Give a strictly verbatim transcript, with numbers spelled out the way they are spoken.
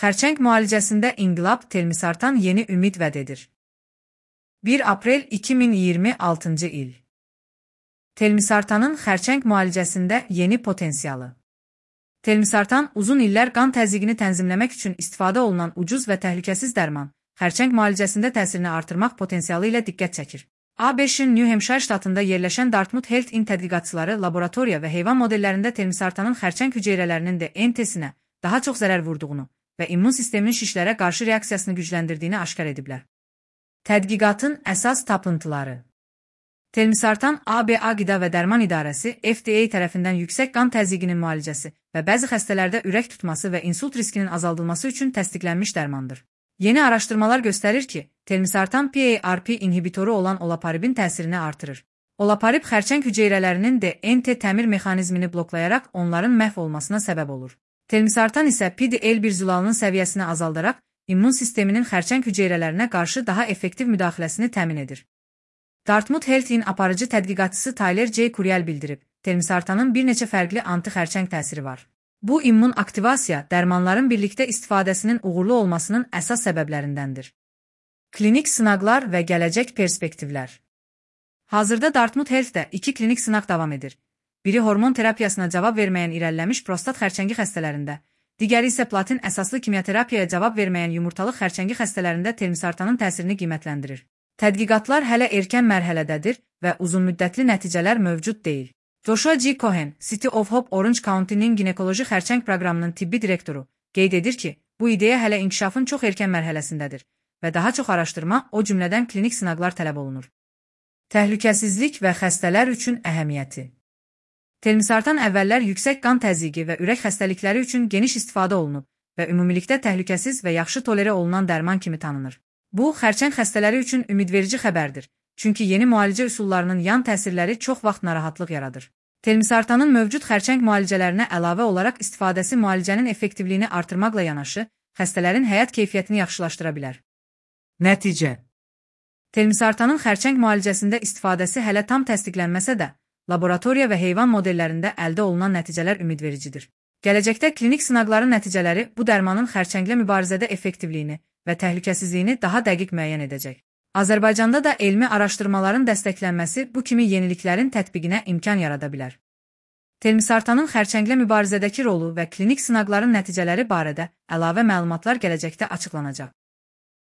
Xərçəng müalicəsində inqilab, telmisartan yeni ümid vəd edir. bir aprel iki min iyirmi altıncı il. Telmisartanın xərçəng müalicəsində yeni potensialı. Telmisartan uzun illər qan təzyiqini tənzimləmək üçün istifadə olunan ucuz və təhlükəsiz dərman, xərçəng müalicəsində təsirini artırmaq potensialı ilə diqqət çəkir. A B Ş'in New Hampshire ştatında yerləşən Dartmouth Health in tədqiqatçıları laboratoriya və heyvan modellərində telmisartanın xərçəng hüceyrələrinin D N T-sinə daha çox zərər vurduğunu və immun sisteminin şişlərə qarşı reaksiyasını gücləndirdiyini aşkar ediblər. Tədqiqatın əsas tapıntıları. Telmisartan A B A Qida və Dərman İdarəsi F D A tərəfindən yüksək qan təzyiqinin müalicəsi və bəzi xəstələrdə ürək tutması və insult riskinin azaldılması üçün təsdiqlənmiş dərmandır. Yeni araşdırmalar göstərir ki, telmisartan P A R P inhibitoru olan olaparibin təsirini artırır. Olaparib xərçəng hüceyrələrinin D N T təmir mexanizmini bloklayaraq onların məhv olmasına səbəb olur. Telmisartan isə P D L bir zülalının səviyyəsini azaldaraq immun sisteminin xərçəng hüceyrələrinə qarşı daha effektiv müdaxiləsini təmin edir. Dartmouth Health-in aparıcı tədqiqatçısı Tyler J. Curiel bildirib, telmisartanın bir neçə fərqli anti-xərçəng təsiri var. Bu immun aktivasiya dərmanların birlikdə istifadəsinin uğurlu olmasının əsas səbəblərindəndir. Klinik sınaqlar və gələcək perspektivlər. Hazırda Dartmouth Health-də iki klinik sınaq davam edir. Biri hormon terapiyasına cavab verməyən irəliləmiş prostat xərçəngi xəstələrində, digəri isə platin əsaslı kimyoterapiyaya cavab verməyən yumurtalıq xərçəngi xəstələrində telmisartanın təsirini qiymətləndirir. Tədqiqatlar hələ erkən mərhələdədir və uzunmüddətli nəticələr mövcud deyil. Joshua G. Cohen, City of Hope Orange County-nin ginekoloji xərçəng proqramının tibbi direktoru, qeyd edir ki, bu ideya hələ inkişafın çox erkən mərhələsindədir və daha çox araşdırma, o cümlədən klinik sınaqlar tələb olunur. Təhlükəsizlik və xəstələr üçün əhəmiyyəti. Telmisartan əvvəllər yüksək qan təzyiqi və ürək xəstəlikləri üçün geniş istifadə olunub və ümumilikdə təhlükəsiz və yaxşı tolerə olunan dərman kimi tanınır. Bu, xərçəng xəstələri üçün ümidverici xəbərdir, çünki yeni müalicə üsullarının yan təsirləri çox vaxt narahatlıq yaradır. Telmisartanın mövcud xərçəng müalicələrinə əlavə olaraq istifadəsi müalicənin effektivliyini artırmaqla yanaşı, xəstələrin həyat keyfiyyətini yaxşılaşdıra bilər. Nəticə. Telmisartanın xərçəng müalicəsində istifadəsi hələ tam təsdiqlənməsə də, laboratoriya və heyvan modellərində əldə olunan nəticələr ümidvericidir. Gələcəkdə klinik sınaqların nəticələri bu dərmanın xərçənglə mübarizədə effektivliyini və təhlükəsizliyini daha dəqiq müəyyən edəcək. Azərbaycanda da elmi araşdırmaların dəstəklənməsi bu kimi yeniliklərin tətbiqinə imkan yarada bilər. Telmisartanın xərçənglə mübarizədəki rolu və klinik sınaqların nəticələri barədə əlavə məlumatlar gələcəkdə açıqlanacaq.